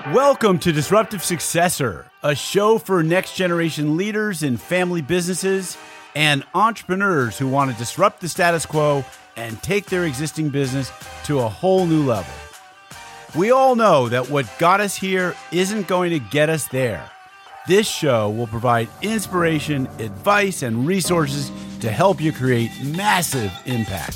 Welcome to Disruptive Successor, a show for next generation leaders in family businesses and entrepreneurs who want to disrupt the status quo and take their existing business to a whole new level. We all know that what got us here isn't going to get us there. This show will provide inspiration, advice, and resources to help you create massive impact.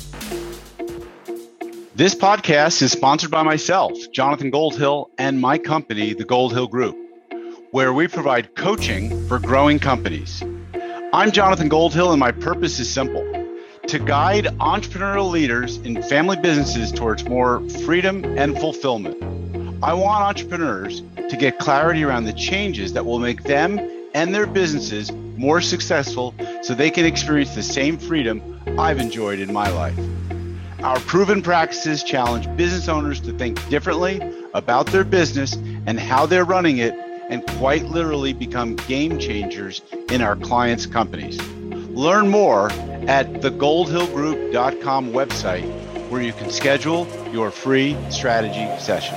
This podcast is sponsored by myself, Jonathan Goldhill, and my company, the Goldhill Group, where we provide coaching for growing companies. I'm Jonathan Goldhill, and my purpose is simple: to guide entrepreneurial leaders in family businesses towards more freedom and fulfillment. I want entrepreneurs to get clarity around the changes that will make them and their businesses more successful so they can experience the same freedom I've enjoyed in my life. Our proven practices challenge business owners to think differently about their business and how they're running it, and quite literally become game changers in our clients' companies. Learn more at thegoldhillgroup.com website, where you can schedule your free strategy session.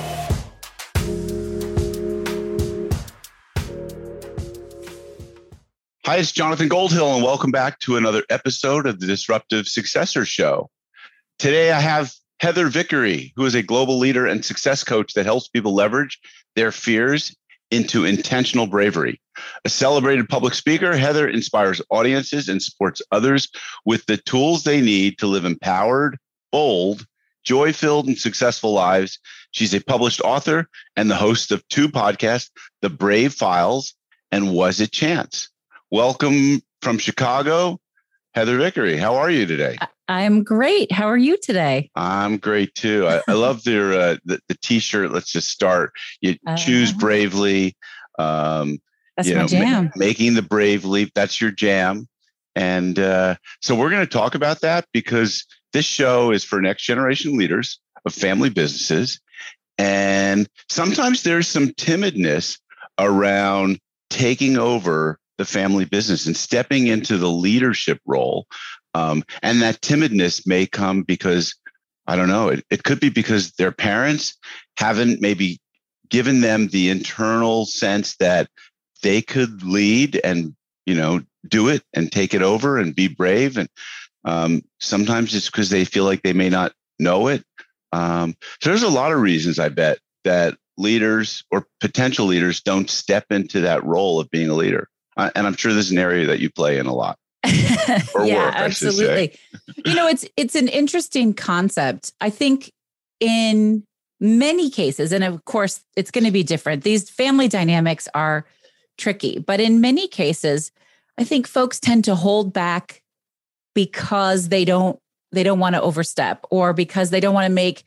Hi, it's Jonathan Goldhill, and welcome back to another episode of the Disruptive Successor Show. Today, I have Heather Vickery, who is a global leader and success coach that helps people leverage their fears into intentional bravery. A celebrated public speaker, Heather inspires audiences and supports others with the tools they need to live empowered, bold, joy-filled, and successful lives. She's a published author and the host of two podcasts, The Brave Files and Was It Chance? Welcome from Chicago, Heather Vickery. How are you today? I'm great. How are you today? I'm great too. I love the T-shirt. Let's just start. You choose bravely. That's my jam. Making the brave leap. That's your jam. And so we're going to talk about that because this show is for next generation leaders of family businesses. And sometimes there's some timidness around taking over the family business and stepping into the leadership role. And that timidness may come because, I don't know, it could be because their parents haven't maybe given them the internal sense that they could lead and, do it and take it over and be brave. And sometimes it's because they feel like they may not know it. So there's a lot of reasons, I bet, that leaders or potential leaders don't step into that role of being a leader. And I'm sure this is an area that you play in a lot. Yeah, absolutely. It's an interesting concept. I think in many cases, and of course it's going to be different, these family dynamics are tricky, but in many cases, I think folks tend to hold back because they don't want to overstep, or because they don't want to make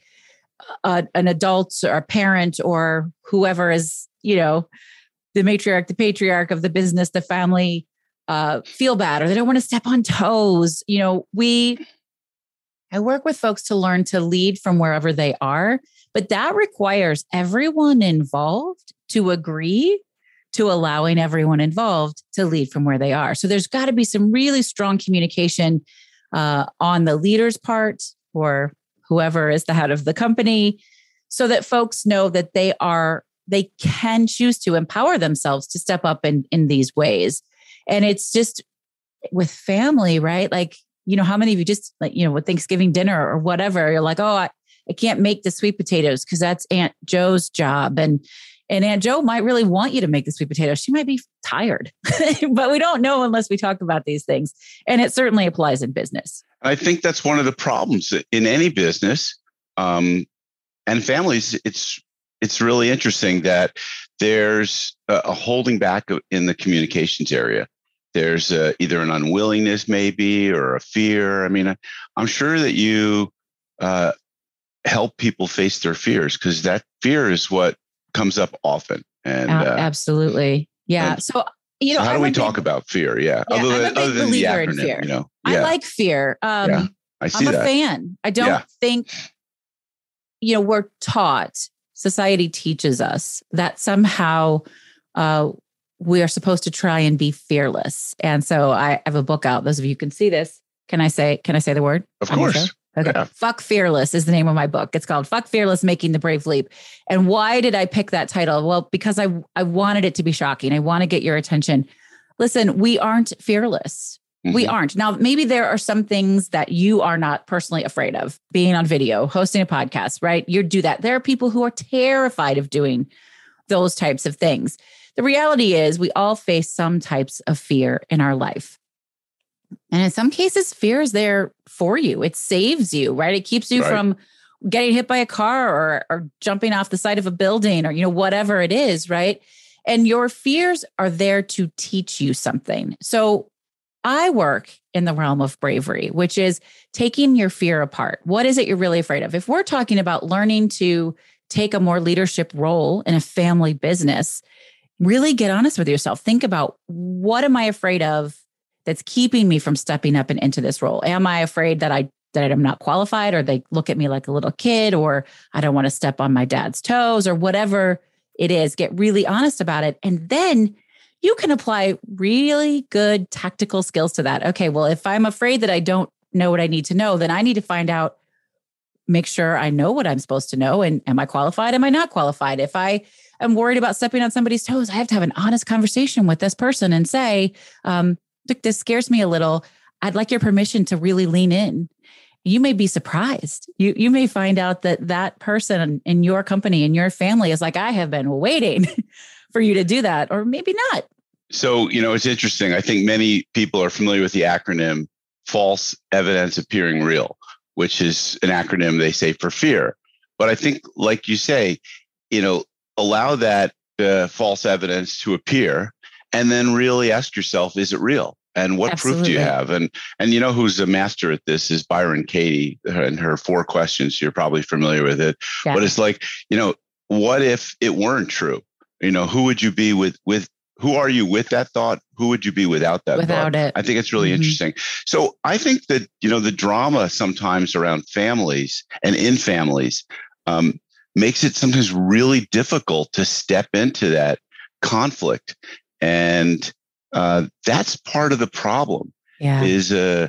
an adult or a parent or whoever is, the matriarch, the patriarch of the business, the family, feel bad, or they don't want to step on toes. I work with folks to learn to lead from wherever they are, but that requires everyone involved to agree to allowing everyone involved to lead from where they are. So there's got to be some really strong communication on the leader's part, or whoever is the head of the company, so that folks know that they can choose to empower themselves to step up in these ways. And it's just with family, right? Like, how many of you just with Thanksgiving dinner or whatever, you're like, oh, I can't make the sweet potatoes because that's Aunt Joe's job. And Aunt Joe might really want you to make the sweet potatoes. She might be tired, but we don't know unless we talk about these things. And it certainly applies in business. I think that's one of the problems in any business and families. It's really interesting that there's a holding back in the communications area. There's either an unwillingness maybe, or a fear. I mean, I'm sure that you help people face their fears, because that fear is what comes up often. And absolutely. Yeah. So, how do we talk about fear? Yeah. Other than the acronym, in fear. Yeah. I like fear. I see I'm a fan. I don't think, we're taught, society teaches us that somehow we are supposed to try and be fearless. And so I have a book out. Those of you who can see this. Can I say the word? Of course. Okay. Yeah. Fuck Fearless is the name of my book. It's called Fuck Fearless, Making the Brave Leap. And why did I pick that title? Well, because I wanted it to be shocking. I want to get your attention. Listen, we aren't fearless. We aren't. Now, maybe there are some things that you are not personally afraid of, being on video, hosting a podcast, right? You do that. There are people who are terrified of doing those types of things. The reality is we all face some types of fear in our life. And in some cases, fear is there for you. It saves you, right? It keeps you from getting hit by a car or jumping off the side of a building or, whatever it is, right? And your fears are there to teach you something. So I work in the realm of bravery, which is taking your fear apart. What is it you're really afraid of? If we're talking about learning to take a more leadership role in a family business, really get honest with yourself. Think about, what am I afraid of that's keeping me from stepping up and into this role? Am I afraid that I'm not qualified, or they look at me like a little kid, or I don't want to step on my dad's toes, or whatever it is? Get really honest about it. And then you can apply really good tactical skills to that. Okay, well, if I'm afraid that I don't know what I need to know, then I need to find out, make sure I know what I'm supposed to know. And am I qualified? Am I not qualified? If I am worried about stepping on somebody's toes, I have to have an honest conversation with this person and say, look, this scares me a little. I'd like your permission to really lean in. You may be surprised. You may find out that person in your company, in your family, is like, I have been waiting for you to do that, or maybe not. So, it's interesting. I think many people are familiar with the acronym false evidence appearing real, which is an acronym they say for fear. But I think, like you say, allow that false evidence to appear, and then really ask yourself, is it real? And what proof do you have? And who's a master at this is Byron Katie, and her 4 questions. You're probably familiar with it. Yeah. But it's like, what if it weren't true? Who would you be with who are you with that thought? Who would you be without that thought? It. I think it's really interesting. So I think that, the drama sometimes around families and in families makes it sometimes really difficult to step into that conflict. And that's part of the problem. Yeah. Is the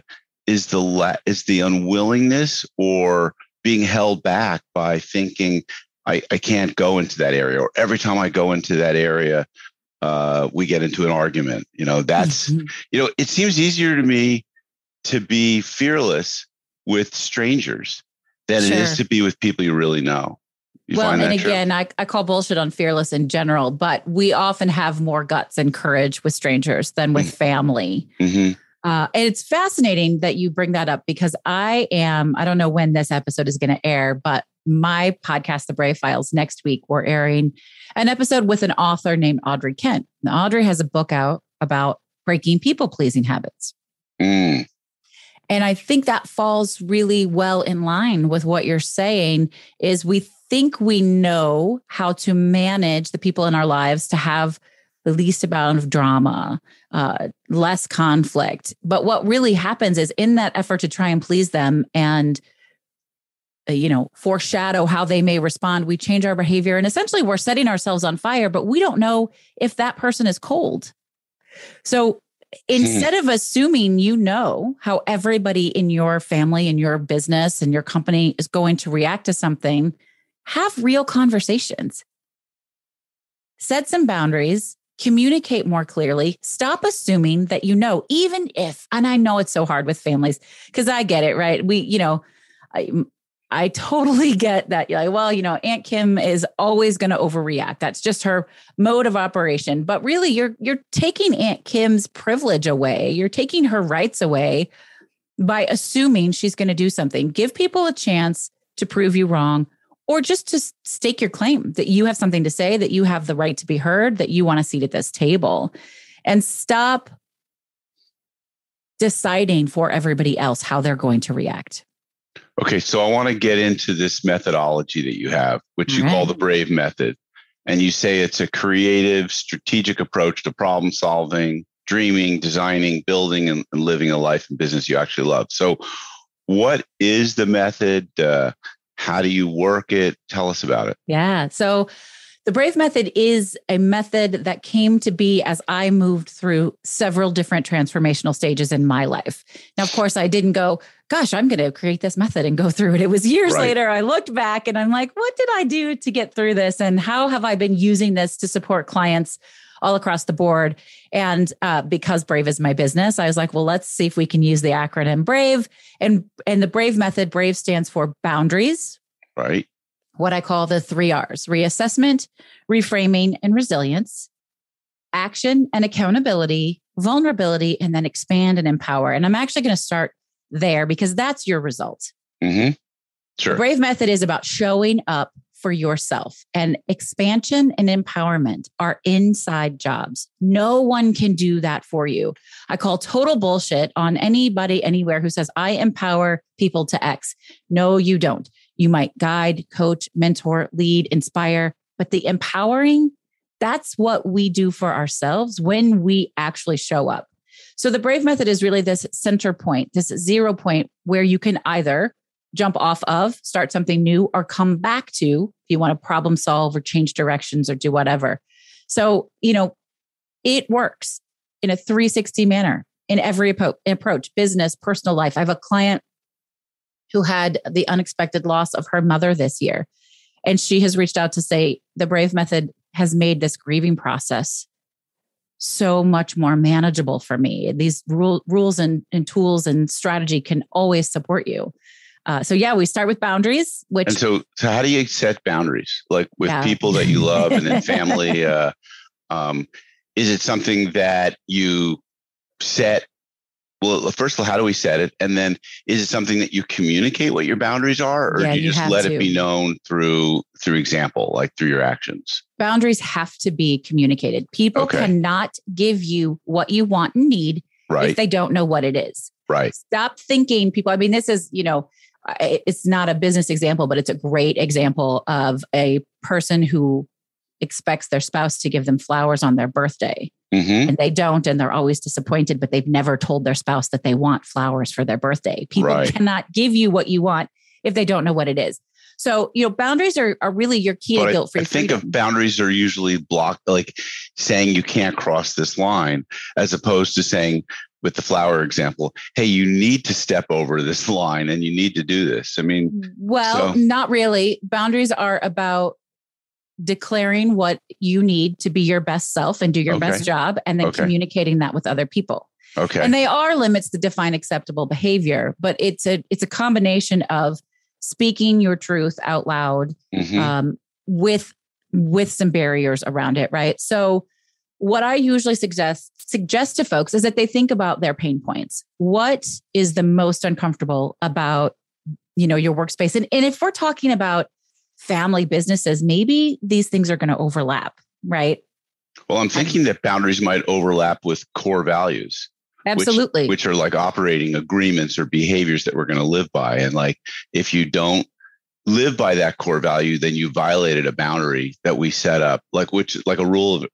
unwillingness or being held back by thinking I can't go into that area, or every time I go into that area, we get into an argument. That's it seems easier to me to be fearless with strangers than it is to be with people you really know. And again, I call bullshit on fearless in general, but we often have more guts and courage with strangers than with family. And it's fascinating that you bring that up, because I don't know when this episode is going to air, but my podcast, The Brave Files, next week, we're airing an episode with an author named Audrey Kent. Now, Audrey has a book out about breaking people-pleasing habits. And I think that falls really well in line with what you're saying, is we think we know how to manage the people in our lives to have the least amount of drama, less conflict. But what really happens is, in that effort to try and please them and foreshadow how they may respond, we change our behavior. And essentially we're setting ourselves on fire, but we don't know if that person is cold. So instead of assuming how everybody in your family, in your business, and your company is going to react to something, have real conversations. Set some boundaries, communicate more clearly, stop assuming that even if, and I know it's so hard with families, because I get it, right? I totally get that. You're like, well, Aunt Kim is always going to overreact. That's just her mode of operation. But really, you're taking Aunt Kim's privilege away. You're taking her rights away by assuming she's going to do something. Give people a chance to prove you wrong, or just to stake your claim that you have something to say, that you have the right to be heard, that you want a seat at this table, and stop deciding for everybody else how they're going to react. Okay, so I want to get into this methodology that you have, which you call the BRAVE method. And you say it's a creative, strategic approach to problem solving, dreaming, designing, building, and living a life and business you actually love. So what is the method? How do you work it? Tell us about it. Yeah. So The Brave method is a method that came to be as I moved through several different transformational stages in my life. Now, of course, I didn't go, gosh, I'm going to create this method and go through it. It was years later. I looked back and I'm like, what did I do to get through this? And how have I been using this to support clients all across the board? And because Brave is my business, I was like, well, let's see if we can use the acronym Brave. And the Brave method, Brave stands for boundaries. Right. What I call the 3 R's: reassessment, reframing, and resilience, action and accountability, vulnerability, and then expand and empower. And I'm actually going to start there because that's your result. Mm-hmm. Sure. The Brave method is about showing up for yourself, and expansion and empowerment are inside jobs. No one can do that for you. I call total bullshit on anybody anywhere who says, I empower people to X. No, you don't. You might guide, coach, mentor, lead, inspire, but the empowering, that's what we do for ourselves when we actually show up. So the Brave method is really this center point, this 0 point where you can either jump off of, start something new, or come back to if you want to problem solve or change directions or do whatever. So, it works in a 360 manner in every approach, business, personal life. I have a client who had the unexpected loss of her mother this year. And she has reached out to say the Brave method has made this grieving process so much more manageable for me. These rules and tools and strategy can always support you. So we start with boundaries, which. And so how do you set boundaries? Like with people that you love and in family, is it something that you set? Well, first of all, how do we set it? And then is it something that you communicate what your boundaries are, or do you just let it be known through example, like through your actions? Boundaries have to be communicated. People cannot give you what you want and need if they don't know what it is. Right. Stop thinking people. I mean, this is, it's not a business example, but it's a great example of a person who expects their spouse to give them flowers on their birthday. Mm-hmm. And they don't, and they're always disappointed, but they've never told their spouse that they want flowers for their birthday. People cannot give you what you want if they don't know what it is. So, boundaries are really your key to guilt-free freedom. I think of boundaries are usually blocked, like saying you can't cross this line, as opposed to saying, with the flower example, hey, you need to step over this line and you need to do this. I mean, not really. Boundaries are about declaring what you need to be your best self and do your best job, and then communicating that with other people. Okay. And they are limits to define acceptable behavior, but it's a combination of speaking your truth out loud, with some barriers around it. Right. So what I usually suggest to folks is that they think about their pain points. What is the most uncomfortable about, your workspace? And if we're talking about family businesses, maybe these things are going to overlap, right? Well, I'm thinking that boundaries might overlap with core values. Absolutely. Which are like operating agreements or behaviors that we're going to live by. And like, if you don't live by that core value, then you violated a boundary that we set up, like a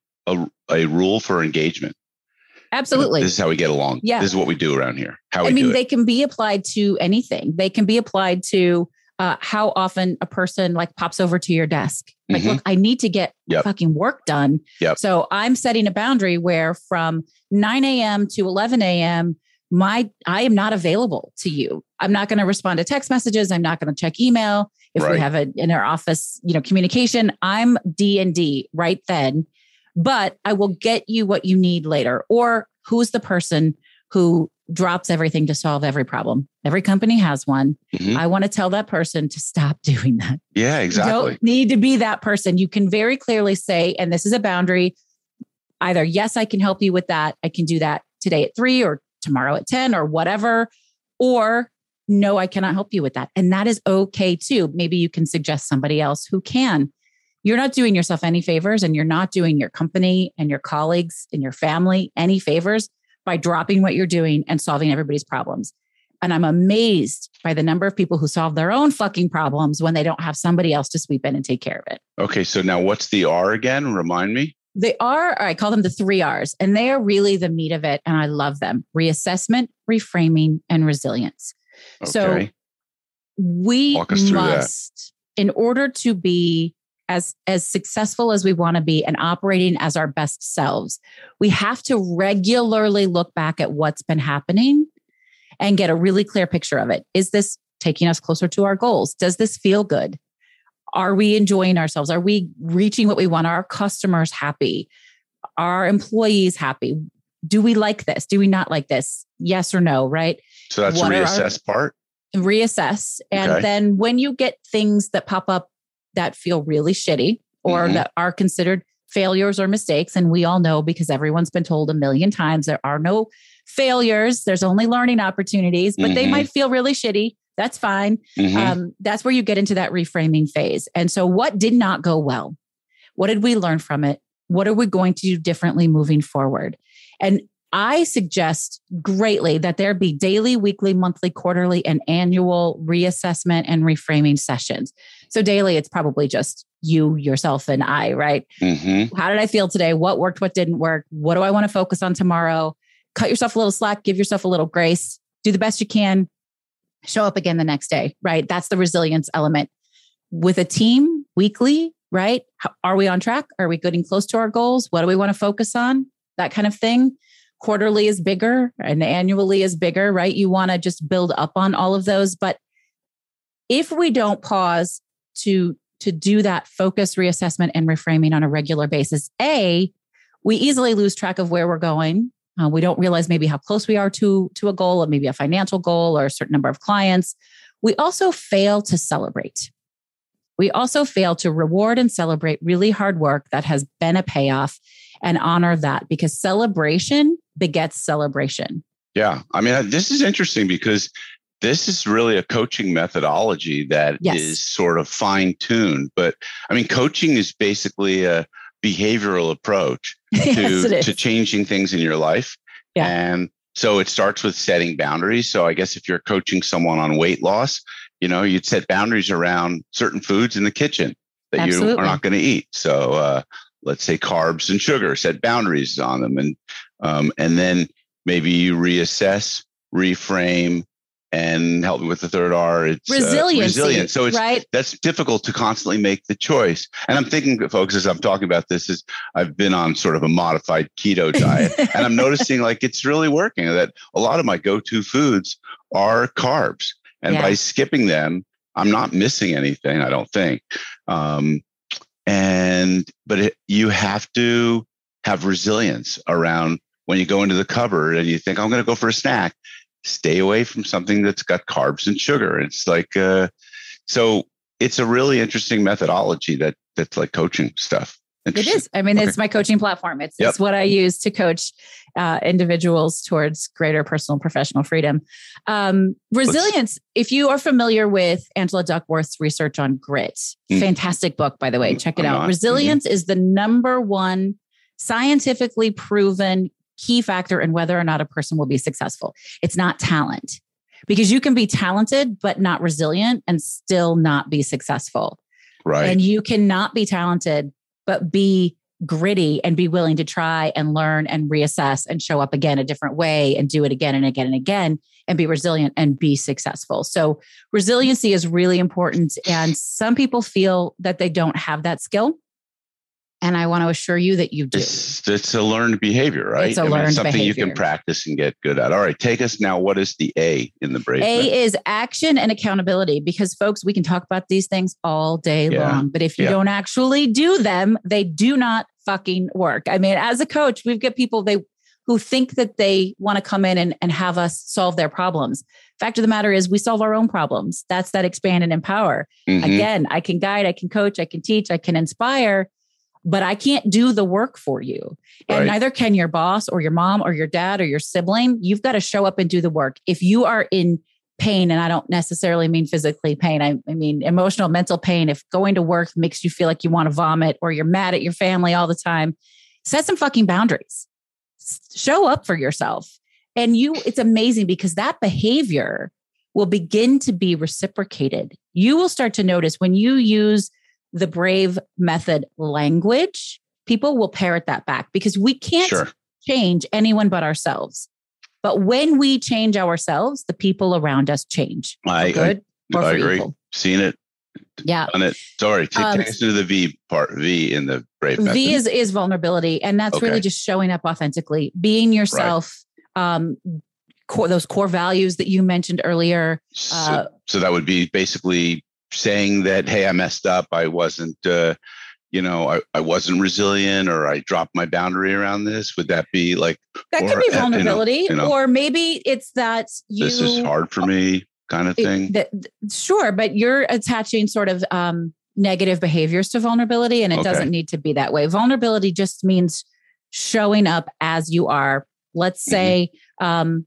rule for engagement. Absolutely. This is how we get along. Yeah. This is what we do around here. They can be applied to anything. They can be applied to how often a person like pops over to your desk. Like, look, I need to get fucking work done. Yep. So I'm setting a boundary where from 9 a.m. to 11 a.m., I am not available to you. I'm not going to respond to text messages. I'm not going to check email. If we have in our office, communication, I'm D&D right then, but I will get you what you need later. Or who's the person who drops everything to solve every problem? Every company has one. Mm-hmm. I want to tell that person to stop doing that. Yeah, exactly. You don't need to be that person. You can very clearly say, and this is a boundary, either, yes, I can help you with that. I can do that today at 3 or tomorrow at 10 or whatever. Or no, I cannot help you with that. And that is okay too. Maybe you can suggest somebody else who can. You're not doing yourself any favors, and you're not doing your company and your colleagues and your family any favors by dropping what you're doing and solving everybody's problems. And I'm amazed by the number of people who solve their own fucking problems when they don't have somebody else to sweep in and take care of it. Okay. So now what's the R again? Remind me. They are, I call them the 3 R's, and they are really the meat of it. And I love them: reassessment, reframing, and resilience. Okay. So we must, in order to be as successful as we want to be and operating as our best selves, we have to regularly look back at what's been happening and get a really clear picture of it. Is this taking us closer to our goals? Does this feel good? Are we enjoying ourselves? Are we reaching what we want? Are our customers happy? Are our employees happy? Do we like this? Do we not like this? Yes or no, right? So that's the reassess part? Reassess. And then when you get things that pop up that feel really shitty or that are considered failures or mistakes, and we all know because everyone's been told a million times there are no failures, there's only learning opportunities, but they might feel really shitty. That's fine. That's where you get into that reframing phase. And so what did not go well? What did we learn from it? What are we going to do differently moving forward? And I suggest greatly that there be daily, weekly, monthly, quarterly, and annual reassessment and reframing sessions. So daily, it's probably just you, yourself, and I, right? How did I feel today? What worked? What didn't work? What do I want to focus on tomorrow? Cut yourself a little slack, give yourself a little grace, do the best you can, show up again the next day, right? That's the resilience element. With a team, weekly, right? Are we on track? Are we getting close to our goals? What do we want to focus on? That kind of thing. Quarterly is bigger and annually is bigger, right? You want to just build up on all of those. But if we don't pause to do that focus, reassessment, and reframing on a regular basis, we easily lose track of where we're going. We don't realize maybe how close we are to a goal, or maybe a financial goal or a certain number of clients. We also fail to celebrate. We also fail to reward and celebrate really hard work that has been a payoff and honor that, because celebration begets celebration. Yeah. I mean, this is interesting because this is really a coaching methodology that is sort of fine-tuned. But I mean, coaching is basically a behavioral approach to changing things in your life. Yeah. And so it starts with setting boundaries. So I guess if you're coaching someone on weight loss, you'd set boundaries around certain foods in the kitchen that you are not going to eat. So let's say carbs and sugar, set boundaries on them. And then maybe you reassess, reframe, and help me with the third R. It's resilience. So that's difficult to constantly make the choice. And I'm thinking, folks, as I'm talking about this, is I've been on sort of a modified keto diet, and I'm noticing like it's really working. That a lot of my go-to foods are carbs, and by skipping them, I'm not missing anything. I don't think. You have to have resilience around when you go into the cupboard and you think, I'm going to go for a snack. Stay away from something that's got carbs and sugar. It's like, so it's a really interesting methodology that's like coaching stuff. It is. I mean, it's my coaching platform. It's what I use to coach individuals towards greater personal and professional freedom. Resilience, if you are familiar with Angela Duckworth's research on grit, fantastic book, by the way, check it out. Resilience is the number one scientifically proven key factor in whether or not a person will be successful. It's not talent, because you can be talented, but not resilient and still not be successful. Right. And you cannot be talented, but be gritty and be willing to try and learn and reassess and show up again a different way and do it again and again and again and be resilient and be successful. So resiliency is really important. And some people feel that they don't have that skill. And I want to assure you that you do. It's a learned behavior, right? It's it's something behavior. You can practice and get good at. All right, take us now. What is the A in the Brave? A is action and accountability, because folks, we can talk about these things all day long, but if you don't actually do them, they do not fucking work. I mean, as a coach, we've got people who think that they want to come in and have us solve their problems. Fact of the matter is we solve our own problems. That's that expand and empower. Again, I can guide, I can coach, I can teach, I can inspire, but I can't do the work for you. And neither can your boss or your mom or your dad or your sibling. You've got to show up and do the work. If you are in pain, and I don't necessarily mean physically pain, I mean emotional, mental pain. If going to work makes you feel like you want to vomit, or you're mad at your family all the time, set some fucking boundaries. Show up for yourself. And it's amazing, because that behavior will begin to be reciprocated. You will start to notice when you use the Brave method language, people will parrot that back, because we can't change anyone but ourselves. But when we change ourselves, the people around us change. I agree. Seen it Yeah. On it. Sorry. Take us to the V part. V in the Brave method. V is vulnerability. And that's really just showing up authentically, being yourself. Right. Those core values that you mentioned earlier. So that would be basically saying that, hey, I messed up. I wasn't, I wasn't resilient, or I dropped my boundary around this. Would that be like that? Could be vulnerability, or maybe it's that this is hard for me, kind of thing. Sure, but you're attaching sort of negative behaviors to vulnerability, and it doesn't need to be that way. Vulnerability just means showing up as you are. Let's say, I'm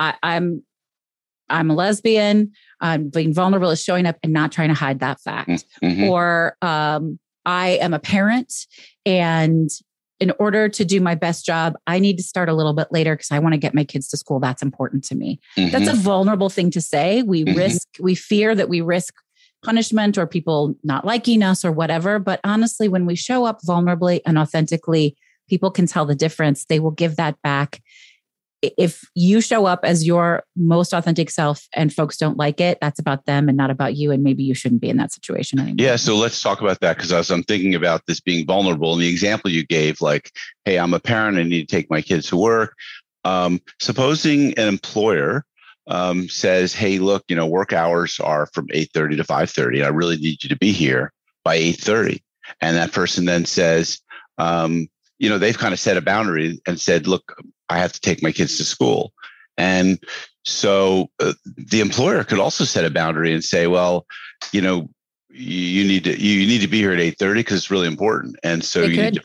a lesbian. Being vulnerable is showing up and not trying to hide that fact. Or I am a parent, and in order to do my best job, I need to start a little bit later because I want to get my kids to school. That's important to me. That's a vulnerable thing to say. We fear that we risk punishment or people not liking us or whatever. But honestly, when we show up vulnerably and authentically, people can tell the difference. They will give that back. If you show up as your most authentic self and folks don't like it, that's about them and not about you. And maybe you shouldn't be in that situation anymore. Yeah. So let's talk about that. Because as I'm thinking about this being vulnerable, and the example you gave, like, hey, I'm a parent, I need to take my kids to work. Supposing an employer says, hey, look, work hours are from 8:30 to 5:30. I really need you to be here by 8:30. And that person then says, they've kind of set a boundary and said, look, I have to take my kids to school. And so the employer could also set a boundary and say, well, you need to be here at 8:30 because it's really important. And so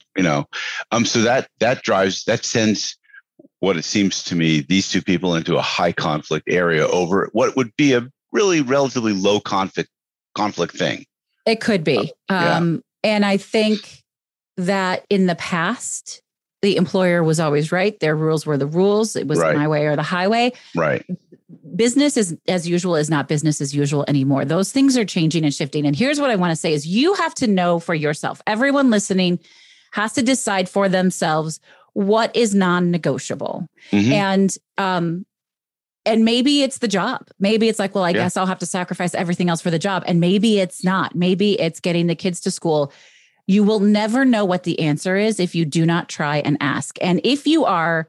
so that sends what it seems to me, these two people into a high conflict area over what would be a really relatively low conflict thing. It could be. And I think that in the past, the employer was always right. Their rules were the rules. It was my way or the highway. Right. Business as usual is not business as usual anymore. Those things are changing and shifting. And here's what I want to say is you have to know for yourself. Everyone listening has to decide for themselves what is non-negotiable. And maybe it's the job. Maybe it's like, well, I guess I'll have to sacrifice everything else for the job. And maybe it's not. Maybe it's getting the kids to school. You will never know what the answer is if you do not try and ask. And if you are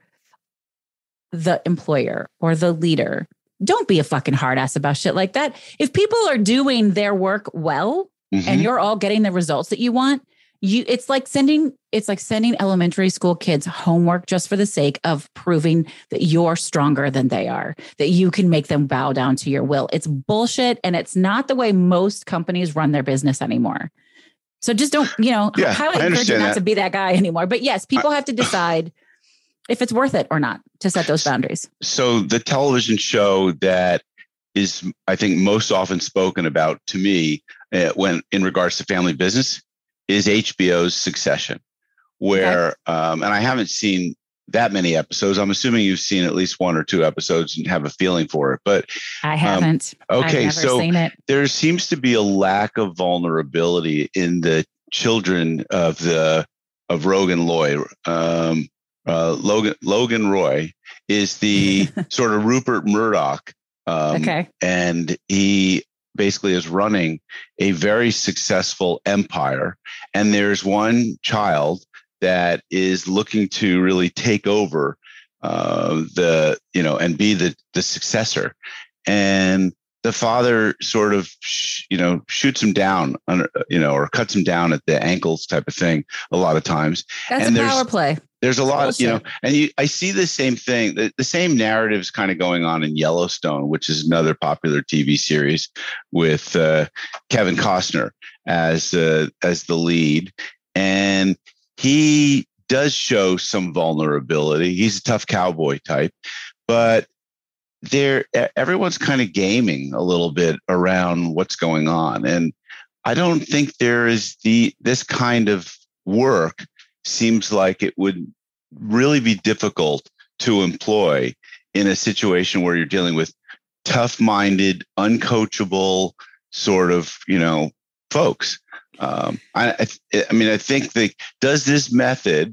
the employer or the leader, don't be a fucking hard ass about shit like that. If people are doing their work well and you're all getting the results that you want, it's like sending elementary school kids homework just for the sake of proving that you're stronger than they are, that you can make them bow down to your will. It's bullshit. And it's not the way most companies run their business anymore. So just don't, highly encourage you not to be that guy anymore. But yes, people have to decide if it's worth it or not to set those boundaries. So the television show that is, I think, most often spoken about to me when in regards to family business is HBO's Succession, where, and I haven't seen that many episodes. I'm assuming you've seen at least one or two episodes and have a feeling for it, but I haven't. Okay. I've never seen it. There seems to be a lack of vulnerability in the children of Logan Roy is the sort of Rupert Murdoch. And he basically is running a very successful empire. And there's one child that is looking to really take over and be the successor. And the father sort of, shoots him down, or cuts him down at the ankles type of thing a lot of times. That's a power play. There's a lot, I see the same thing, the same narratives kind of going on in Yellowstone, which is another popular TV series with Kevin Costner as the lead. And he does show some vulnerability. He's a tough cowboy type, but everyone's kind of gaming a little bit around what's going on. And I don't think there is this kind of work seems like it would really be difficult to employ in a situation where you're dealing with tough-minded, uncoachable sort of, folks. I think does this method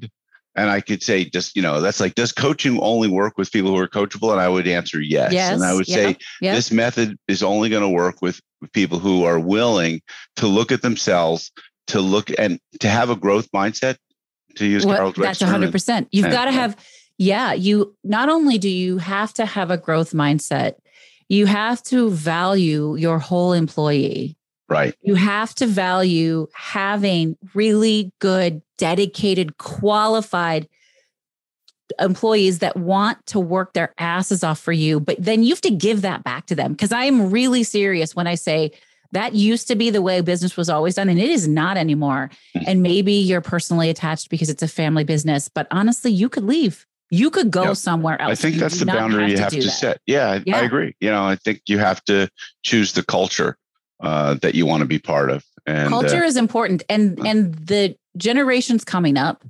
And I could say, just, that's like, does coaching only work with people who are coachable? And I would answer yes. And I would say this method is only going to work with people who are willing to look at themselves, to look and to have a growth mindset, to use Carol Dweck's term. That's 100%. You've got to have, you not only do you have to have a growth mindset, you have to value your whole employee. Right. You have to value having really good, dedicated, qualified employees that want to work their asses off for you. But then you have to give that back to them. Because I'm really serious when I say that used to be the way business was always done, and it is not anymore. And maybe you're personally attached because it's a family business. But honestly, you could leave. You could go somewhere else. I think that's the boundary you have to set. Yeah, I agree. I think you have to choose the culture that you want to be part of. And culture is important. And the generations coming up,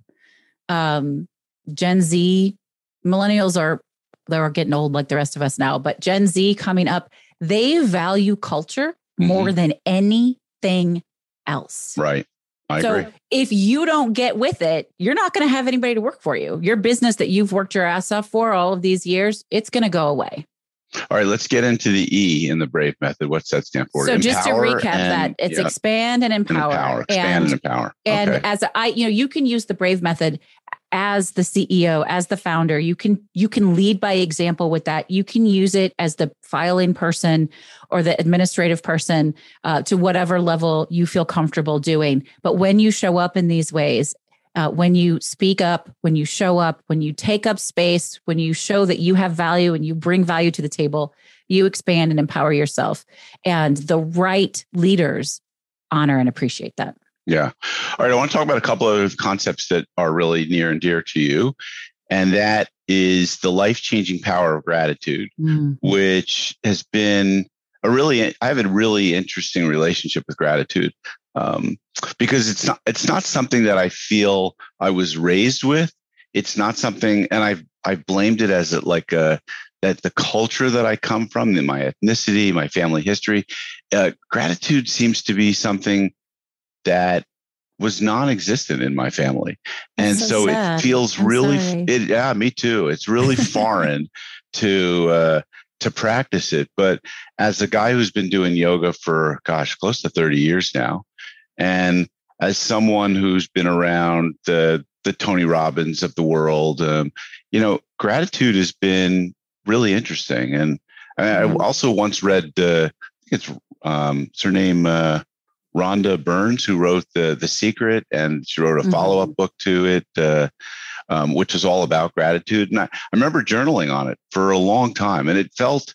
Gen Z, millennials they're getting old like the rest of us now, but Gen Z coming up, they value culture more than anything else. Right. I agree. If you don't get with it, you're not going to have anybody to work for you. Your business that you've worked your ass off for all of these years, it's going to go away. All right, let's get into the E in the BRAVE method. What's that stand for? So just to recap that, it's expand and empower. Expand and empower. And as you can use the BRAVE method as the CEO, as the founder. You can lead by example with that. You can use it as the filing person or the administrative person to whatever level you feel comfortable doing. But when you show up in these ways, when you speak up, when you show up, when you take up space, when you show that you have value and you bring value to the table, you expand and empower yourself. And the right leaders honor and appreciate that. Yeah. All right. I want to talk about a couple of concepts that are really near and dear to you. And that is the life-changing power of gratitude, which has been I have a really interesting relationship with gratitude. Because it's not something that I feel I was raised with. It's not something, and I've blamed it as that the culture that I come from, my ethnicity, my family history, gratitude seems to be something that was non-existent in my family. And so it feels me too. It's really foreign to practice it. But as a guy who's been doing yoga for, close to 30 years now, and as someone who's been around the Tony Robbins of the world, gratitude has been really interesting. And I also once read, I think it's her name, Rhonda Burns, who wrote The Secret, and she wrote a follow-up book to it, which is all about gratitude. And I remember journaling on it for a long time, and it felt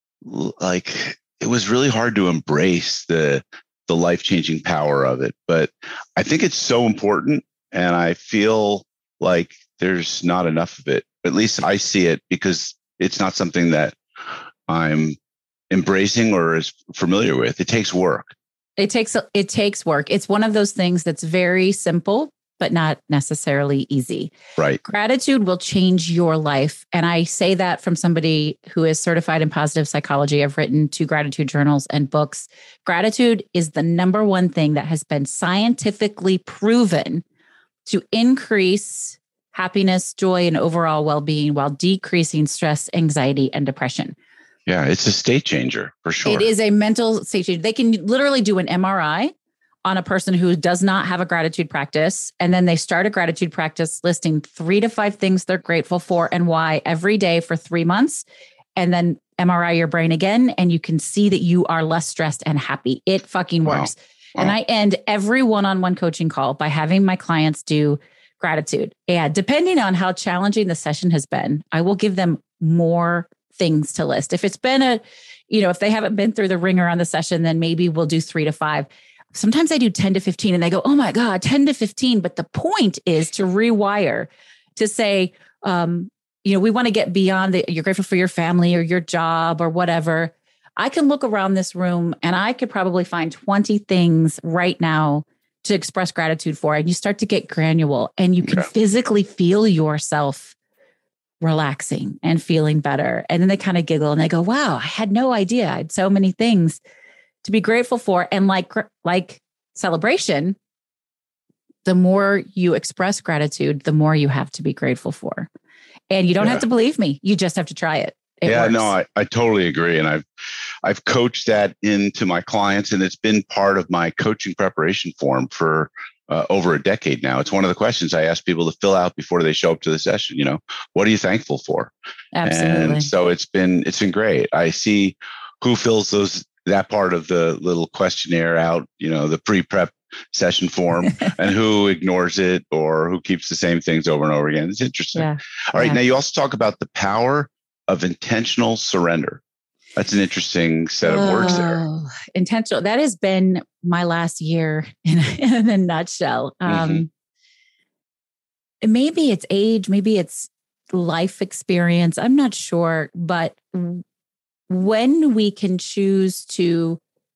like it was really hard to embrace the life-changing power of it. But I think it's so important, and I feel like there's not enough of it. At least I see it, because it's not something that I'm embracing or is familiar with. It takes work. It takes work. It's one of those things that's very simple, but not necessarily easy. Right. Gratitude will change your life. And I say that from somebody who is certified in positive psychology. I've written 2 gratitude journals and books. Gratitude is the number one thing that has been scientifically proven to increase happiness, joy, and overall well-being while decreasing stress, anxiety, and depression. Yeah, it's a state changer for sure. It is a mental state changer. They can literally do an MRI on a person who does not have a gratitude practice. And then they start a gratitude practice listing 3 to 5 things they're grateful for and why every day for 3 months. And then MRI your brain again. And you can see that you are less stressed and happy. It fucking works. Wow. And I end every one-on-one coaching call by having my clients do gratitude. And depending on how challenging the session has been, I will give them more things to list. If it's been if they haven't been through the ringer on the session, then maybe we'll do 3 to 5. Sometimes I do 10 to 15 and they go, oh my God, 10 to 15. But the point is to rewire, to say, we want to get beyond you're grateful for your family or your job or whatever. I can look around this room and I could probably find 20 things right now to express gratitude for. And you start to get granular and you can physically feel yourself relaxing and feeling better. And then they kind of giggle and they go, wow, I had no idea. I had so many things to be grateful for. And like celebration, the more you express gratitude, the more you have to be grateful for. And you don't have to believe me. You just have to try it. It works. No, I totally agree. And I've coached that into my clients, and it's been part of my coaching preparation form for over a decade now. It's one of the questions I ask people to fill out before they show up to the session. What are you thankful for? Absolutely. And so it's been great. I see who fills that part of the little questionnaire out, the pre-prep session form, and who ignores it or who keeps the same things over and over again. It's interesting. Yeah. All right. Now you also talk about the power of intentional surrender. That's an interesting set of words there. Intentional. That has been my last year in a nutshell. Maybe it's age, maybe it's life experience. I'm not sure. But when we can choose to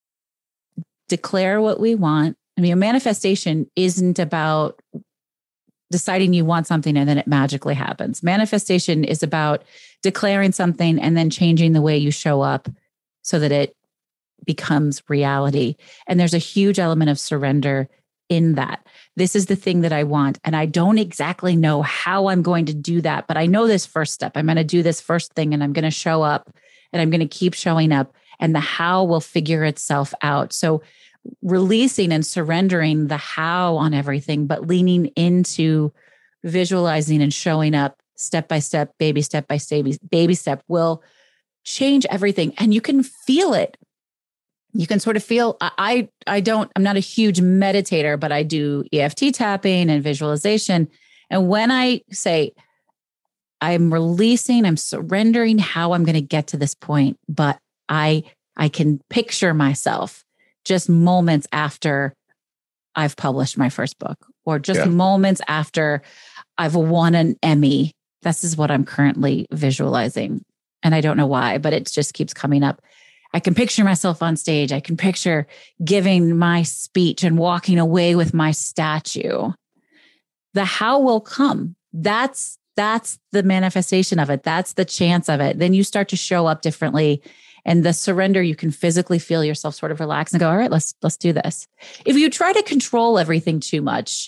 declare what we want, a manifestation isn't about deciding you want something and then it magically happens. Manifestation is about declaring something and then changing the way you show up so that it becomes reality. And there's a huge element of surrender in that. This is the thing that I want. And I don't exactly know how I'm going to do that, but I know this first step. I'm going to do this first thing and I'm going to show up and I'm going to keep showing up, and the how will figure itself out. So releasing and surrendering the how on everything, but leaning into visualizing and showing up step by step, baby step by baby step will change everything. And you can feel it. You can sort of feel, I'm not a huge meditator, but I do EFT tapping and visualization. And when I say I'm releasing, I'm surrendering how I'm going to get to this point, but I can picture myself just moments after I've published my first book, or just moments after I've won an Emmy. This is what I'm currently visualizing. And I don't know why, but it just keeps coming up. I can picture myself on stage. I can picture giving my speech and walking away with my statue. The how will come. That's the manifestation of it. That's the chance of it. Then you start to show up differently. And the surrender, you can physically feel yourself sort of relax and go, all right, let's do this. If you try to control everything too much,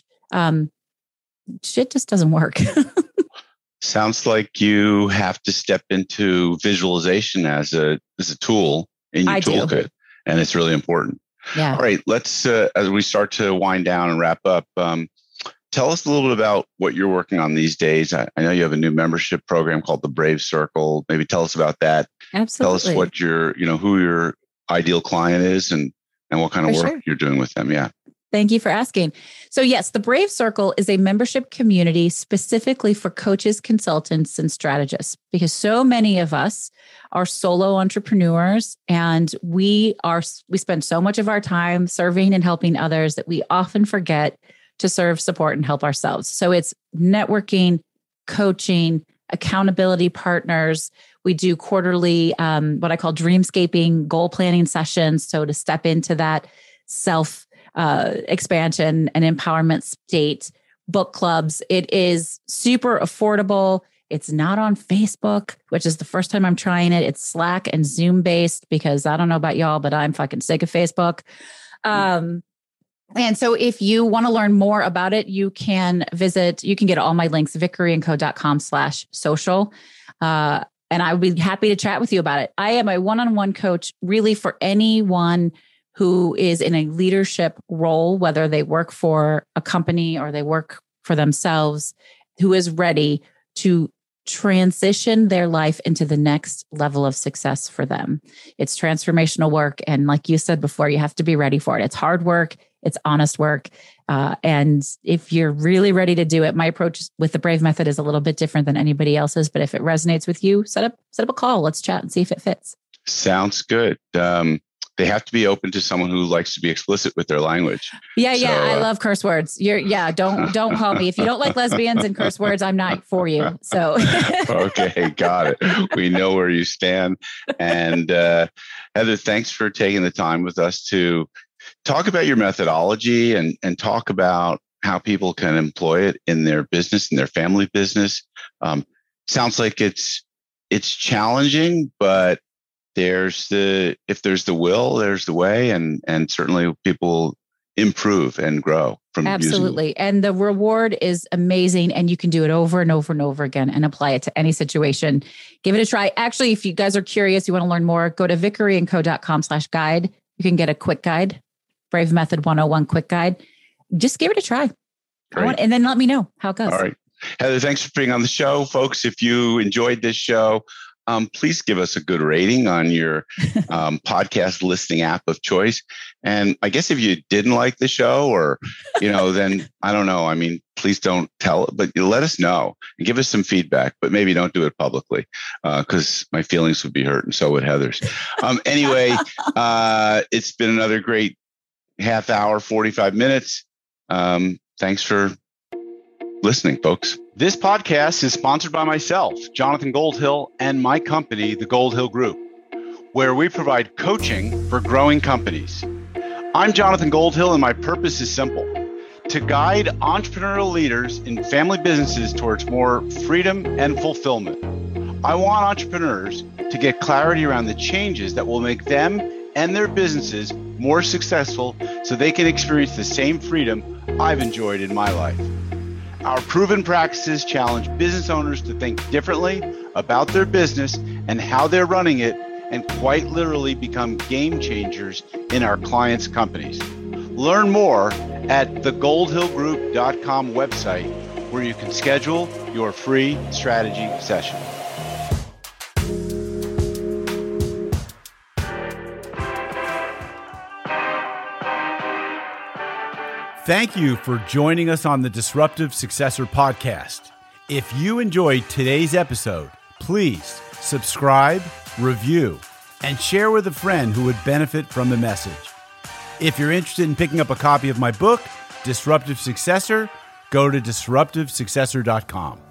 shit just doesn't work. Sounds like you have to step into visualization as a tool in your toolkit, and it's really important. Yeah. All right, let's as we start to wind down and wrap up, tell us a little bit about what you're working on these days. I know you have a new membership program called the Brave Circle. Maybe tell us about that. Absolutely. Tell us what who your ideal client is and what kind of work you're doing with them. Yeah. Thank you for asking. So yes, the Brave Circle is a membership community specifically for coaches, consultants, and strategists, because so many of us are solo entrepreneurs and we spend so much of our time serving and helping others that we often forget to serve, support, and help ourselves. So it's networking, coaching, accountability partners. We do quarterly, what I call dreamscaping, goal planning sessions. So to step into that self expansion and empowerment state, book clubs. It is super affordable. It's not on Facebook, which is the first time I'm trying it. It's Slack and Zoom based, because I don't know about y'all, but I'm fucking sick of Facebook. And so if you want to learn more about it, you can get all my links, vickeryandco.com/social. And I would be happy to chat with you about it. I am a one-on-one coach really for anyone who is in a leadership role, whether they work for a company or they work for themselves, who is ready to transition their life into the next level of success for them. It's transformational work. And like you said before, you have to be ready for it. It's hard work. It's honest work. And if you're really ready to do it, my approach with the Brave Method is a little bit different than anybody else's. But if it resonates with you, set up a call. Let's chat and see if it fits. Sounds good. They have to be open to someone who likes to be explicit with their language. Yeah. I love curse words. Don't call me. If you don't like lesbians and curse words, I'm not for you. So okay, got it. We know where you stand. And Heather, thanks for taking the time with us to talk about your methodology and talk about how people can employ it in their business, in their family business. Sounds like it's challenging, but if there's the will, there's the way, and certainly people improve and grow from Absolutely. And the reward is amazing. And you can do it over and over and over again and apply it to any situation. Give it a try. Actually, if you guys are curious, you want to learn more, go to vickeryandco.com/guide. You can get a quick guide, Brave Method 101 quick guide. Just give it a try. And then let me know how it goes. All right. Heather, thanks for being on the show. Folks, if you enjoyed this show, please give us a good rating on your podcast listening app of choice. And I guess if you didn't like the show or, then I don't know. I mean, please don't tell it, but let us know and give us some feedback, but maybe don't do it publicly because my feelings would be hurt and so would Heather's. Anyway, it's been another great half hour, 45 minutes. Thanks for listening, folks. This podcast is sponsored by myself, Jonathan Goldhill, and my company, the Goldhill Group, where we provide coaching for growing companies. I'm Jonathan Goldhill, and my purpose is simple: to guide entrepreneurial leaders in family businesses towards more freedom and fulfillment. I want entrepreneurs to get clarity around the changes that will make them and their businesses more successful so they can experience the same freedom I've enjoyed in my life. Our proven practices challenge business owners to think differently about their business and how they're running it, and quite literally become game changers in our clients' companies. Learn more at thegoldhillgroup.com website, where you can schedule your free strategy session. Thank you for joining us on the Disruptive Successor Podcast. If you enjoyed today's episode, please subscribe, review, and share with a friend who would benefit from the message. If you're interested in picking up a copy of my book, Disruptive Successor, go to disruptivesuccessor.com.